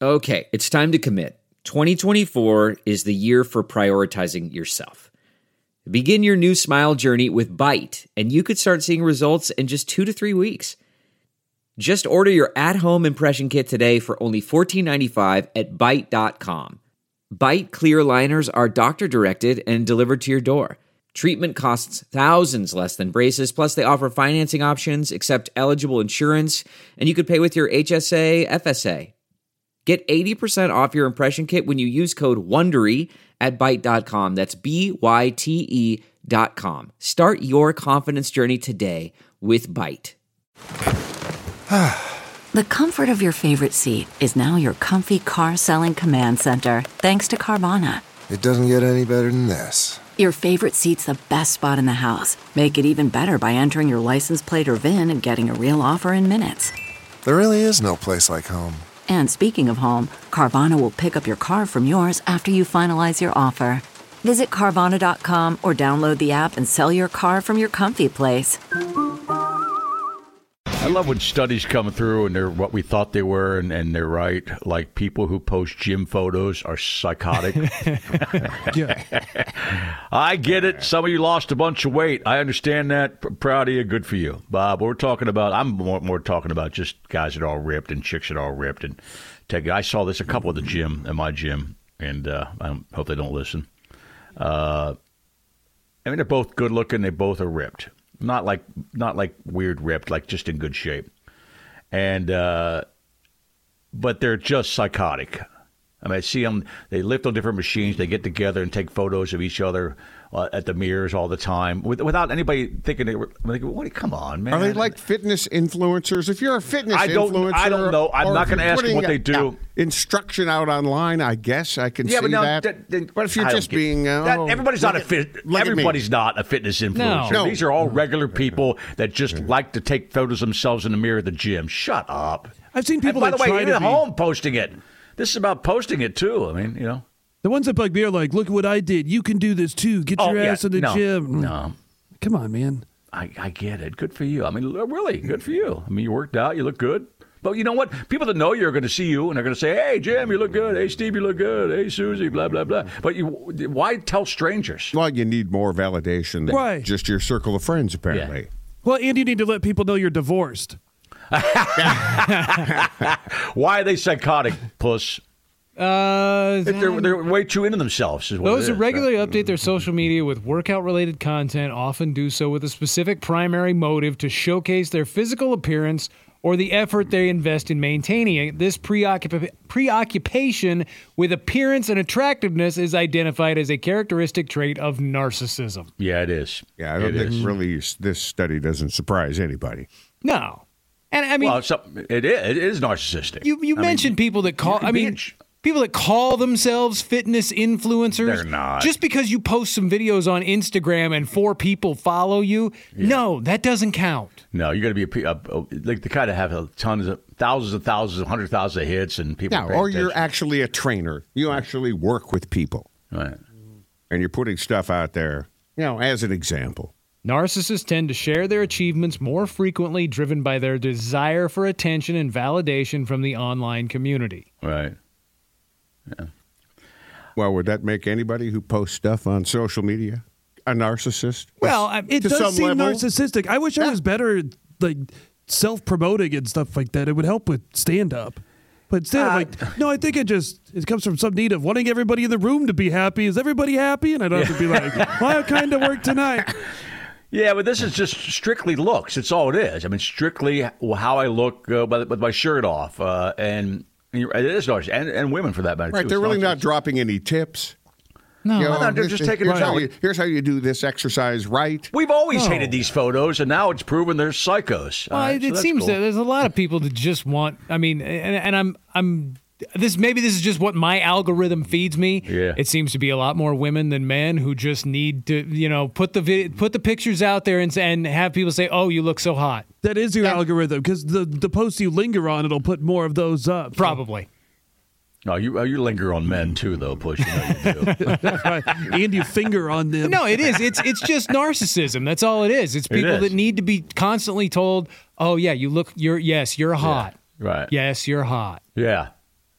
Okay, it's time to commit. 2024 is the year for prioritizing yourself. Begin your new smile journey with Byte, and you could start seeing results in just 2 to 3 weeks. Just order your at-home impression kit today for only $14.95 at Byte.com. Byte clear liners are doctor-directed and delivered to your door. Treatment costs thousands less than braces, plus they offer financing options, accept eligible insurance, and you could pay with your HSA, FSA. Get 80% off your impression kit when you use code WONDERY at Byte.com. That's BYTE.com. Start your confidence journey today with Byte. The comfort of your favorite seat is now your comfy car selling command center, thanks to Carvana. It doesn't get any better than this. Your favorite seat's the best spot in the house. Make it even better by entering your license plate or VIN and getting a real offer in minutes. There really is no place like home. And speaking of home, Carvana will pick up your car from yours after you finalize your offer. Visit Carvana.com or download the app and sell your car from your comfy place. I love when studies come through and they're what we thought they were and they're right. Like people who post gym photos are psychotic. Yeah. I get it. Some of you lost a bunch of weight. I understand that. Proud of you. Good for you. Bob, we're talking about, I'm more talking about just guys that are all ripped and chicks that are all ripped. And I saw this a couple at the gym, at my gym, and I hope they don't listen. I mean, they're both good looking. They both are ripped. Not like weird ripped, like just in good shape. And but they're just psychotic. I mean, I see them, they lift on different machines, they get together and take photos of each other at the mirrors all the time without anybody thinking they were, what, come on, man. Are they like fitness influencers? If you're a fitness influencer. I don't know. I'm not going to ask them what they do. Instruction out online, I guess I can see that. But if you're just being... everybody's not a fitness influencer. No. These are all regular people that just like to take photos of themselves in the mirror at the gym. Shut up. I've seen people by the that way, try even to at home posting it. This is about posting it, too. I mean, you know. The ones that bug me are like, look at what I did. You can do this, too. Get your ass in the gym. No. Come on, man. I get it. Good for you. I mean, really, good for you. I mean, you worked out. You look good. But you know what? People that know you are going to see you, and they're going to say, hey, Jim, you look good. Hey, Steve, you look good. Hey, Susie, blah, blah, blah. But why tell strangers? Well, you need more validation than just your circle of friends, apparently. Yeah. Well, and you need to let people know you're divorced. Why are they psychotic, puss? They're way too into themselves. Those who regularly update their social media with workout-related content often do so with a specific primary motive to showcase their physical appearance or the effort they invest in maintaining it. This preoccupation with appearance and attractiveness is identified as a characteristic trait of narcissism. Yeah, it is. Yeah, I don't think really this study doesn't surprise anybody. No. And I mean, it is narcissistic. You mentioned people that call. People that call themselves fitness influencers. They're not. Just because you post some videos on Instagram and 4 people follow you, no, that doesn't count. No, you got to be like the kind of have thousands, 100,000 of hits and people. Yeah, or you're actually a trainer. You actually work with people, right? And you're putting stuff out there, as an example. Narcissists tend to share their achievements more frequently, driven by their desire for attention and validation from the online community. Right. Yeah. Well, would that make anybody who posts stuff on social media a narcissist? Well, it does seem narcissistic. I wish I was better at self-promoting and stuff like that. It would help with stand-up. But instead, I think it comes from some need of wanting everybody in the room to be happy. Is everybody happy? And I don't have to be like, well, I kind of work tonight. Yeah, but this is just strictly looks. It's all it is. I mean, strictly how I look with my shirt off. And it is narcissistic. And women, for that matter, right, too. They're really not dropping any tips. No, they're just taking it. Here's how you do this exercise right. We've always hated these photos, and now it's proven they're psychos. Well, it seems that there's a lot of people that just want. I mean, and I'm this is just what my algorithm feeds me. Yeah. It seems to be a lot more women than men who just need to, put the pictures out there and have people say, "Oh, you look so hot." That is your algorithm, because the posts you linger on, it'll put more of those up. Probably. No, you linger on men too, though, Push. You do. Right. And you finger on them. No, it is. It's just narcissism. That's all it is. It's people that need to be constantly told, "Oh yeah, you're hot." Yeah, right. Yes, you're hot. Yeah.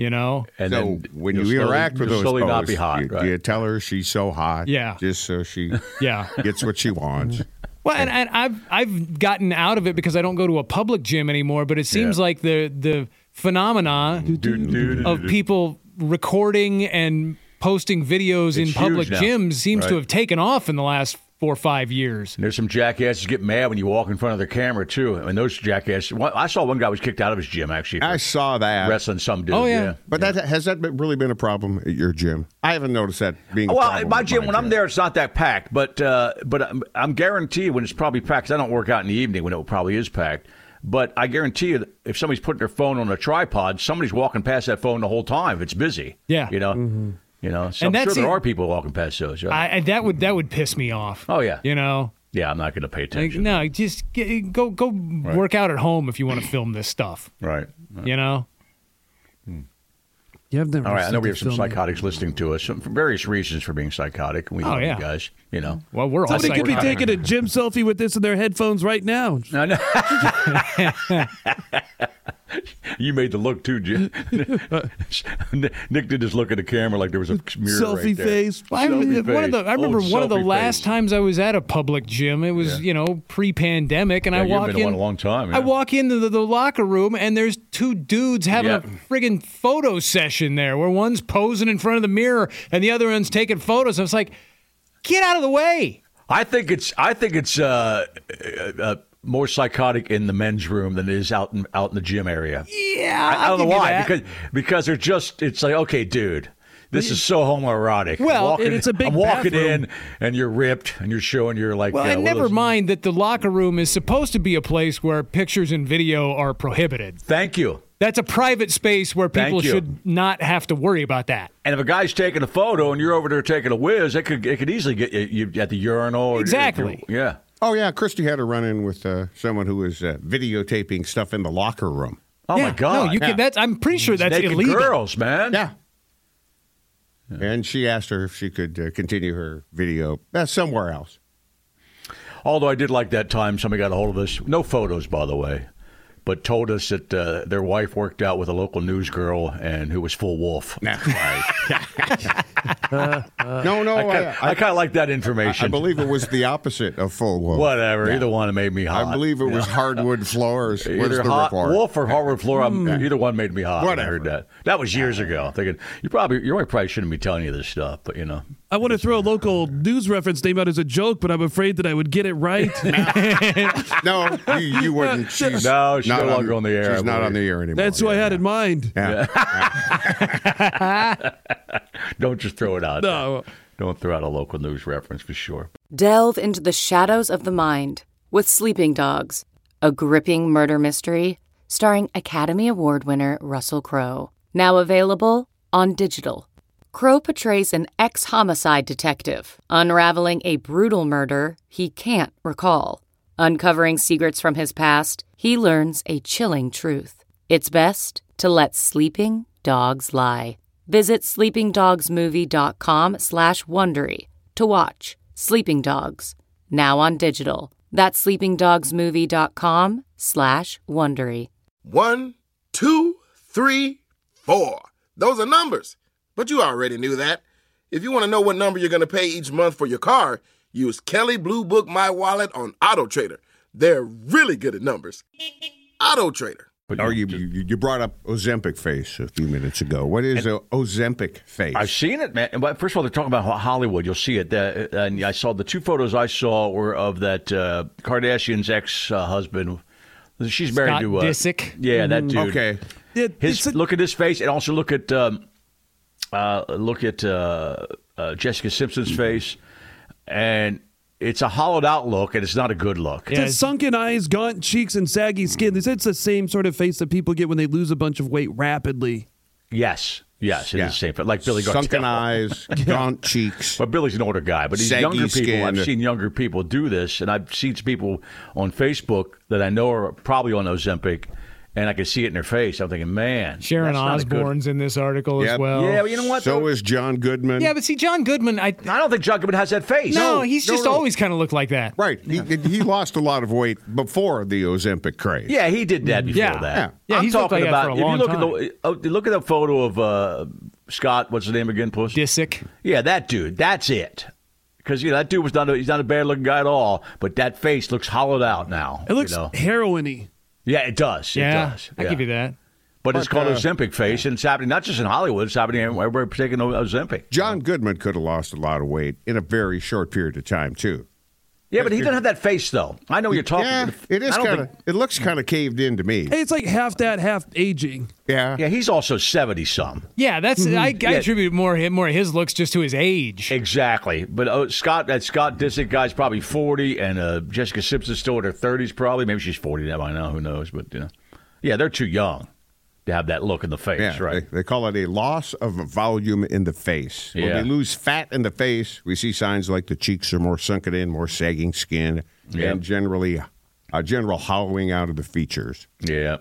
You know? And so then when you you'll interact with those slowly posts, not be hot, right? you tell her she's so hot, Yeah. just so she Yeah. gets what she wants. Well, and I've gotten out of it because I don't go to a public gym anymore, but it seems like the phenomena of people recording and posting videos in It's public huge now. gyms seems to Right. have taken off in the last 4 or 5 years. And there's some jackasses get mad when you walk in front of their camera, too. I mean, those jackasses. I saw one guy was kicked out of his gym, actually. I for saw that. wrestling some dude. Oh, yeah. But has that really been a problem at your gym? I haven't noticed that being a Well, problem. at my at gym, when I'm there, it's not that packed. But I'm guaranteed when it's probably packed, 'cause I don't work out in the evening when it probably is packed. But I guarantee you, that if somebody's putting their phone on a tripod, somebody's walking past that phone the whole time. If it's busy. Yeah. You know? You know, so And I'm sure that's there are people walking past those. Right? That would piss me off. Oh, yeah. You know? Yeah, I'm not going to pay Like, attention. no, just go work out at home if you want to film this stuff. Right. You know? Yeah, I've never All right, I know we have seen some the film. psychotics listening to us for various reasons for being psychotic. We love yeah. you guys, you know. Well, we're all Somebody could be psychotic. taking a gym selfie with this in their headphones right now. I know. You made the look too, Jim. Nick did just look at the camera like there was a mirror Selfie right there. face. Well, I remember one of the selfie last face. times I was at a public gym. It was, pre-pandemic, and Yeah, I you've walk been in. to one a long time. Yeah. I walk into the locker room, and there's two dudes having Yeah. a friggin' photo session there, where one's posing in front of the mirror and the other one's taking photos. I was like, get out of the way. I think it's more psychotic in the men's room than it is out in the gym area. Yeah, I don't know give you why. that. Because they're just. It's like, okay, dude. This is so homoerotic. Well, it's a big I'm walking bathroom. in, and you're ripped, and you're showing your like. Well, and what are never those- mind that the locker room is supposed to be a place where pictures and video are prohibited. Thank you. That's a private space where people Thank you. should not have to worry about that. And if a guy's taking a photo and you're over there taking a whiz, it could easily get you at the urinal. Or Exactly. Yeah. Oh, yeah. Christy had a run-in with someone who was videotaping stuff in the locker room. Oh Yeah, my God. No, you can. I'm pretty sure that's Naked illegal. girls, man. Yeah. And she asked her if she could continue her video somewhere else. Although I did like that time somebody got a hold of us. No photos, by the way, but told us that their wife worked out with a local news girl and who was full wolf. No, I kind of like that information. I believe it was the opposite of full wolf. Whatever. Yeah. Either one made me hot. I believe it was hardwood floors. Was Either the hot report. wolf or hardwood floor. Either one made me hot. When I Whatever. heard that. That was years ago. I'm thinking your wife probably shouldn't be telling you this stuff, but you know. I want to throw a local news reference name out as a joke, but I'm afraid that I would get it right. No, you wouldn't. She's No, she's not no longer on the air, I She's not believe. on the air anymore. That's who I had in mind. Yeah. Don't just throw it out. No. Don't throw out a local news reference for sure. Delve into the shadows of the mind with Sleeping Dogs, a gripping murder mystery starring Academy Award winner Russell Crowe. Now available on digital. Crowe portrays an ex-homicide detective unraveling a brutal murder he can't recall. Uncovering secrets from his past, he learns a chilling truth. It's best to let sleeping dogs lie. Visit sleepingdogsmovie.com/Wondery to watch Sleeping Dogs, now on digital. That's sleepingdogsmovie.com/Wondery. 1, 2, 3, 4. Those are numbers. But you already knew that. If you want to know what number you're going to pay each month for your car, use Kelley Blue Book My Wallet on Auto Trader. They're really good at numbers. Auto Trader. You brought up Ozempic face a few minutes ago. What is Ozempic face? I've seen it, man. But first of all, they're talking about Hollywood. You'll see it. And I saw the two photos I saw were of that Kardashian's ex-husband. She's married Scott to Disick. Yeah, that dude. Okay. Look at his face, and also look at Jessica Simpson's face, and it's a hollowed out look, and it's not a good look. It has sunken eyes, gaunt cheeks, and saggy skin. It's the same sort of face that people get when they lose a bunch of weight rapidly. Yes, it is the same. Like Billy Garcelle. Sunken eyes, gaunt cheeks. But Billy's an older guy. But these Saggy younger people, skin. I've seen younger people do this, and I've seen people on Facebook that I know are probably on Ozempic, And I could see it in her face. I'm thinking, man. Sharon Osbourne's in this article as well. Yeah, but you know what? So is John Goodman. Yeah, but see, John Goodman, I don't think John Goodman has that face. No, he's just always kind of looked like that. Right. He lost a lot of weight before the Ozempic craze. Yeah, he did that before that. Yeah, I'm he's looked talking like that about, for a long if you look at the photo of Scott, what's his name again, Puss? Disick. Yeah, that dude. That's it. Because that dude he's not a bad looking guy at all, but that face looks hollowed out now. It looks heroin-y. Yeah, it does. Yeah, it does. I give you that. But it's called Ozempic face, and it's happening not just in Hollywood, it's happening everywhere taking Ozempic. John Goodman could have lost a lot of weight in a very short period of time, too. Yeah, but he doesn't have that face, though. I know you're talking. Yeah, it is kind of. It looks kind of caved in to me. Hey, it's like half that, half aging. Yeah. Yeah, he's also 70-some. Yeah, that's I attribute more of his looks just to his age. Exactly. But that Scott Disick guy's probably 40, and Jessica Simpson's still in her 30s, probably. Maybe she's 40 now by now. Who knows? But yeah, they're too young to have that look in the face, right? They call it a loss of volume in the face. Yeah. When they lose fat in the face, we see signs like the cheeks are more sunken in, more sagging skin, and generally a general hollowing out of the features. Yeah.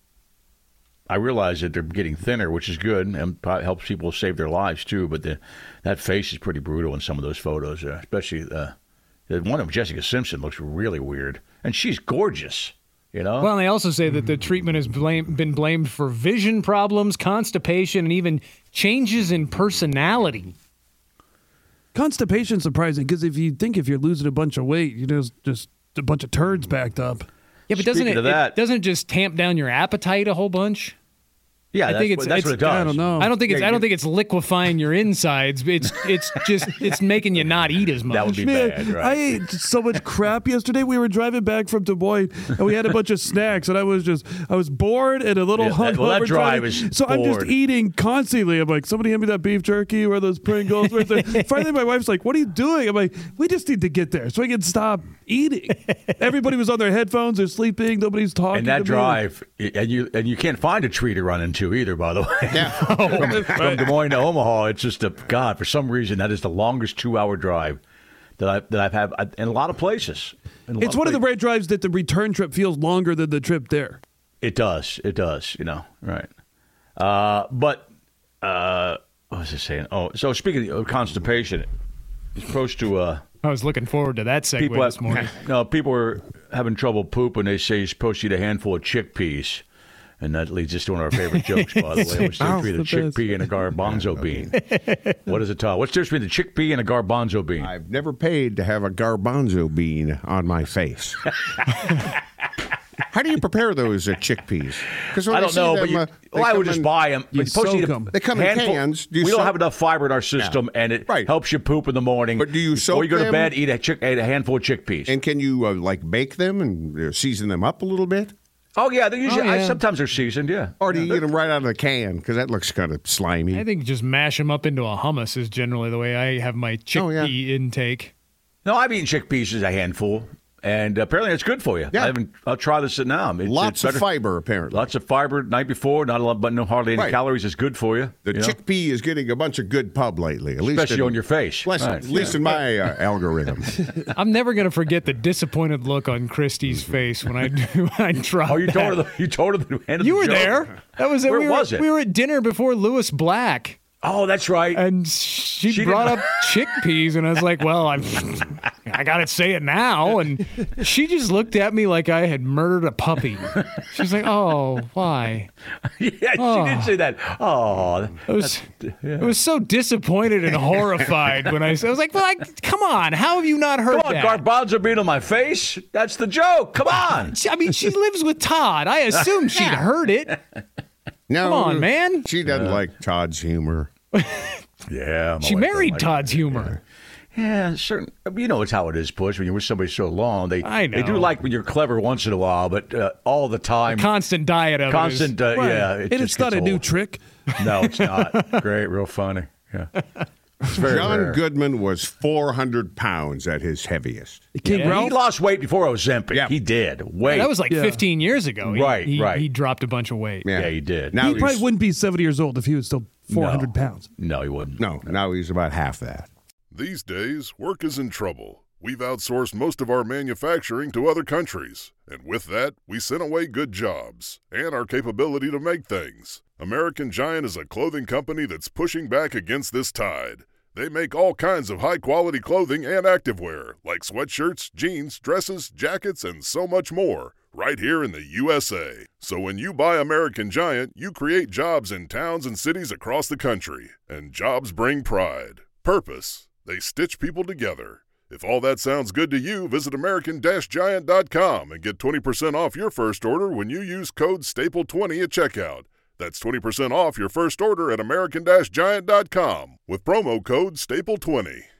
I realize that they're getting thinner, which is good, and probably helps people save their lives, too. But that face is pretty brutal in some of those photos, especially the one of Jessica Simpson looks really weird. And she's gorgeous. Well, and they also say that the treatment has been blamed for vision problems, constipation, and even changes in personality. Constipation's surprising because if you're losing a bunch of weight, just a bunch of turds backed up. Yeah, but doesn't it just tamp down your appetite a whole bunch? Yeah, that's what it does. I don't know. I don't think it's liquefying your insides. It's making you not eat as much. That would be bad, right? I ate so much crap yesterday. We were driving back from Des Moines and we had a bunch of snacks and I was bored and a little hungover. Well, that drive is so bored. I'm just eating constantly. I'm like, somebody hand me that beef jerky or those Pringles. Finally, my wife's like, "What are you doing?" I'm like, "We just need to get there so I can stop eating." Everybody was on their headphones. They're sleeping. Nobody's talking. And that to drive, and you can't find a tree to run into either, by the way. Yeah. From Des Moines to Omaha, it's just for some reason, that is the longest 2-hour drive that I've had in a lot of places. It's one of the rare drives that the return trip feels longer than the trip there. It does, right. But what was I saying? Oh, so speaking of constipation, it's supposed to... I was looking forward to that segue this morning. No, people are having trouble pooping. They say you're supposed to eat a handful of chickpeas. And that leads us to one of our favorite jokes, by the way, which is between the chickpea and a garbanzo bean. What is it, Todd? What's the difference between the chickpea and a garbanzo bean? I've never paid to have a garbanzo bean on my face. How do you prepare those chickpeas? I don't know, but I would just buy them. You soak them. They come in cans. We don't have enough fiber in our system, and it helps you poop in the morning. But do you soak them? Before you go to bed, eat a handful of chickpeas. And can you bake them and season them up a little bit? Oh, yeah. They're usually, sometimes they're seasoned, yeah. Or do you eat them right out of the can? Because that looks kind of slimy. I think just mash them up into a hummus is generally the way I have my chickpea intake. No, I've eaten chickpeas as a handful. And apparently it's good for you. Yeah. I'll try this now. Lots of fiber, apparently. Lots of fiber the night before, not a lot, but hardly any calories. It's good for you. The chickpea is getting a bunch of good pub lately. Especially on your face. At least in my algorithm. I'm never going to forget the disappointed look on Christy's face when I dropped. Oh, you told her the end of You the were joke. there. That was it. Where was it? We were at dinner before Lewis Black. Oh, that's right. And she brought up chickpeas, and I was like, well, I got to say it now. And she just looked at me like I had murdered a puppy. She's like, oh, why? Yeah, she did say that. Oh. It was so disappointed and horrified when I was like, well, come on. How have you not heard that? Garbanzo bean on my face? That's the joke. Come on. I mean, she lives with Todd. I assumed she'd heard it. No, come on, man. She doesn't like Todd's humor. Yeah. She married Todd's humor. Yeah, certain. It's how it is, Push. When you're with somebody so long, they do like when you're clever once in a while, but all the time, a constant diet of constant. Yeah, and it's not a new trick. No, it's not. Great, real funny. Yeah. John rare. Goodman was 400 pounds at his heaviest. He lost weight before Ozempic. Yeah. He did. That was like 15 years ago. Right. He dropped a bunch of weight. Yeah, he did. Now he probably wouldn't be 70 years old if he was still 400 pounds. No, he wouldn't. No, now he's about half that. These days, work is in trouble. we've outsourced most of our manufacturing to other countries, and with that, we sent away good jobs and our capability to make things. American Giant is a clothing company that's pushing back against this tide. They make all kinds of high-quality clothing and activewear, like sweatshirts, jeans, dresses, jackets, and so much more, right here in the USA. So when you buy American Giant, you create jobs in towns and cities across the country. And jobs bring pride, purpose. They stitch people together. If all that sounds good to you, visit American-Giant.com and get 20% off your first order when you use code STAPLE20 at checkout. That's 20% off your first order at American-Giant.com with promo code STAPLE20.